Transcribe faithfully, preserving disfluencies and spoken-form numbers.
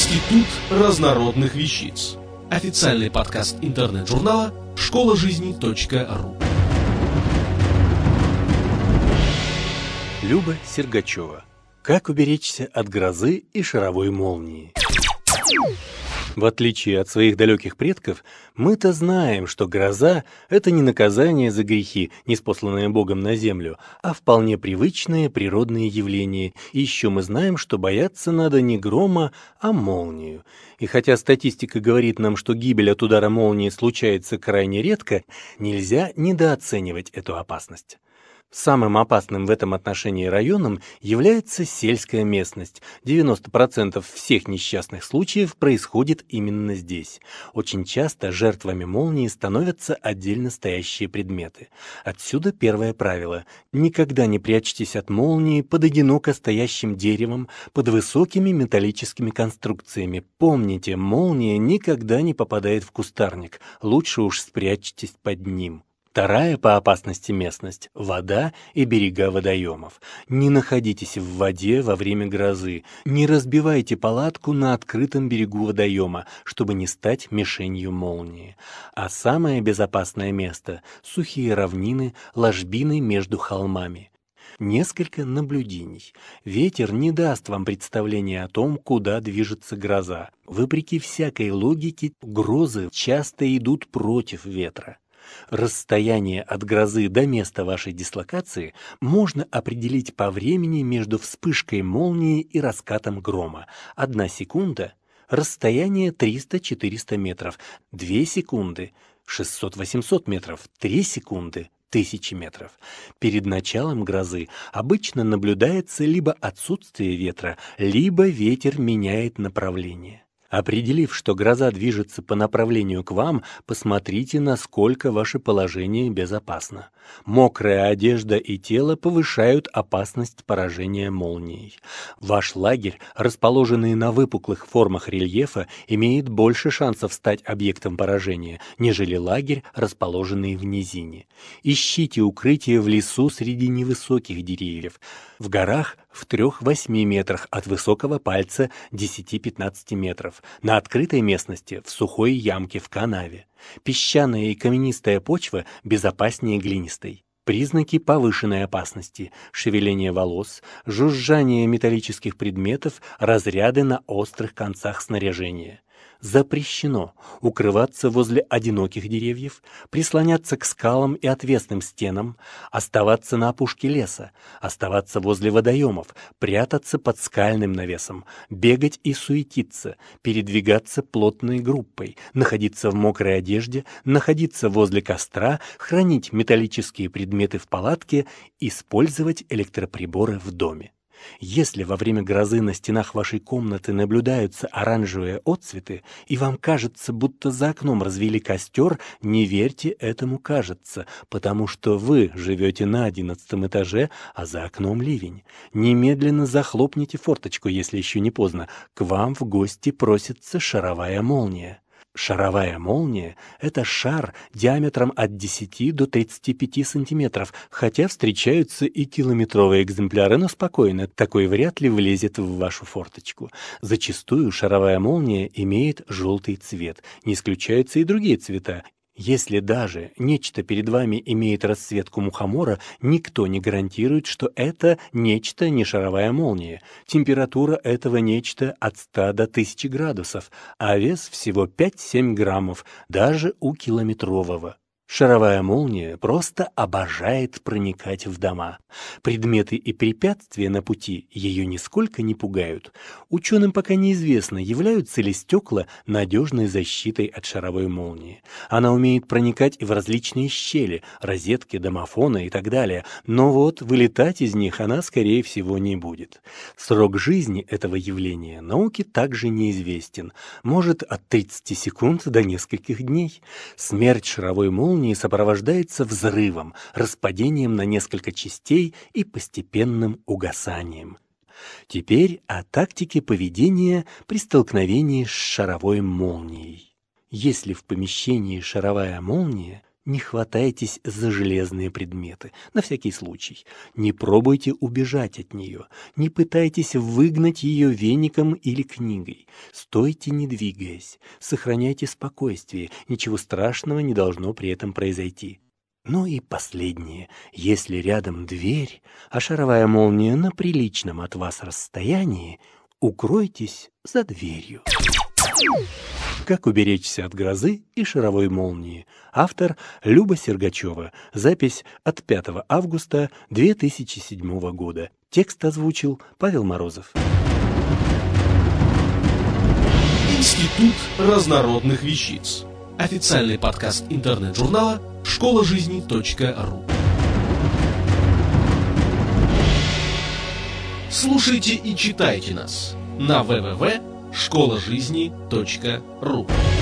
Институт разнородных вещиц. Официальный подкаст интернет-журнала школа жизни точка ру. Люба Сергачева. Как уберечься от грозы и шаровой молнии? В отличие от своих далеких предков, мы-то знаем, что гроза — это не наказание за грехи, ниспосланные Богом на землю, а вполне привычное природное явление. И еще мы знаем, что бояться надо не грома, а молнию. И хотя статистика говорит нам, что гибель от удара молнии случается крайне редко, нельзя недооценивать эту опасность. Самым опасным в этом отношении районом является сельская местность. девяносто процентов всех несчастных случаев происходит именно здесь. Очень часто жертвами молнии становятся отдельно стоящие предметы. Отсюда первое правило. Никогда не прячьтесь от молнии под одиноко стоящим деревом, под высокими металлическими конструкциями. Помните, молния никогда не попадает в кустарник. Лучше уж спрячьтесь под ним. Вторая по опасности местность – вода и берега водоемов. Не находитесь в воде во время грозы, не разбивайте палатку на открытом берегу водоема, чтобы не стать мишенью молнии. А самое безопасное место – сухие равнины, ложбины между холмами. Несколько наблюдений. Ветер не даст вам представления о том, куда движется гроза. Вопреки всякой логике, грозы часто идут против ветра. Расстояние от грозы до места вашей дислокации можно определить по времени между вспышкой молнии и раскатом грома. Одна секунда – расстояние триста-четыреста метров, две секунды – шестьсот-восемьсот метров, три секунды – тысячи метров. Перед началом грозы обычно наблюдается либо отсутствие ветра, либо ветер меняет направление. Определив, что гроза движется по направлению к вам, посмотрите, насколько ваше положение безопасно. Мокрая одежда и тело повышают опасность поражения молнией. Ваш лагерь, расположенный на выпуклых формах рельефа, имеет больше шансов стать объектом поражения, нежели лагерь, расположенный в низине. Ищите укрытие в лесу среди невысоких деревьев, в горах в трёх-восьми метрах от высокого пальца десяти-пятнадцати метров, на открытой местности, в сухой ямке в канаве. Песчаная и каменистая почва безопаснее глинистой. Признаки повышенной опасности: шевеление волос, жужжание металлических предметов, разряды на острых концах снаряжения. Запрещено укрываться возле одиноких деревьев, прислоняться к скалам и отвесным стенам, оставаться на опушке леса, оставаться возле водоемов, прятаться под скальным навесом, бегать и суетиться, передвигаться плотной группой, находиться в мокрой одежде, находиться возле костра, хранить металлические предметы в палатке, использовать электроприборы в доме. Если во время грозы на стенах вашей комнаты наблюдаются оранжевые отсветы, и вам кажется, будто за окном развели костер, не верьте этому «кажется», потому что вы живете на одиннадцатом этаже, а за окном ливень. Немедленно захлопните форточку, если еще не поздно. К вам в гости просится шаровая молния. Шаровая молния – это шар диаметром от десяти до тридцати пяти сантиметров, хотя встречаются и километровые экземпляры, но спокойно, такой вряд ли влезет в вашу форточку. Зачастую шаровая молния имеет желтый цвет, не исключаются и другие цвета. Если даже нечто перед вами имеет расцветку мухомора, никто не гарантирует, что это нечто не шаровая молния. Температура этого нечто от ста до тысячи градусов, а вес всего пять-семь граммов, даже у километрового. Шаровая молния просто обожает проникать в дома. Предметы и препятствия на пути ее нисколько не пугают. Ученым пока неизвестно, являются ли стекла надежной защитой от шаровой молнии. Она умеет проникать и в различные щели, розетки, домофона и так далее, но вот вылетать из них она, скорее всего, не будет. Срок жизни этого явления науке также неизвестен, может от тридцати секунд до нескольких дней. Смерть шаровой молнии сопровождается взрывом, распадением на несколько частей и постепенным угасанием. Теперь о тактике поведения при столкновении с шаровой молнией. Если в помещении шаровая молния, Не хватайтесь за железные предметы, на всякий случай. Не пробуйте убежать от нее. Не пытайтесь выгнать ее веником или книгой. Стойте, не двигаясь. Сохраняйте спокойствие. Ничего страшного не должно при этом произойти. Ну и последнее. Если рядом дверь, а шаровая молния на приличном от вас расстоянии, укройтесь за дверью. Как уберечься от грозы и шаровой молнии. Автор Люба Сергачева. Запись от пятого августа две тысячи седьмого года. Текст озвучил Павел Морозов. Институт разнородных вещиц. Официальный подкаст интернет-журнала школа жизни точка ру. Слушайте и читайте нас на дабл ю дабл ю дабл ю точка школа жизни точка ру.